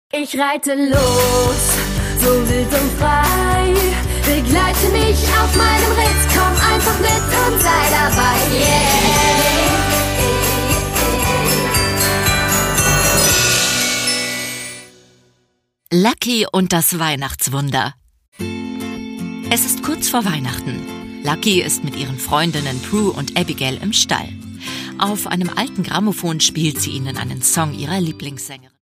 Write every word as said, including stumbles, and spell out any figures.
Ich reite los, so wild und frei. Begleite mich auf meinem Ritt, komm einfach mit und sei dabei. Yeah! Lucky und das Weihnachtswunder. Es ist kurz vor Weihnachten. Lucky ist mit ihren Freundinnen Prue und Abigail im Stall. Auf einem alten Grammophon spielt sie ihnen einen Song ihrer Lieblingssängerin.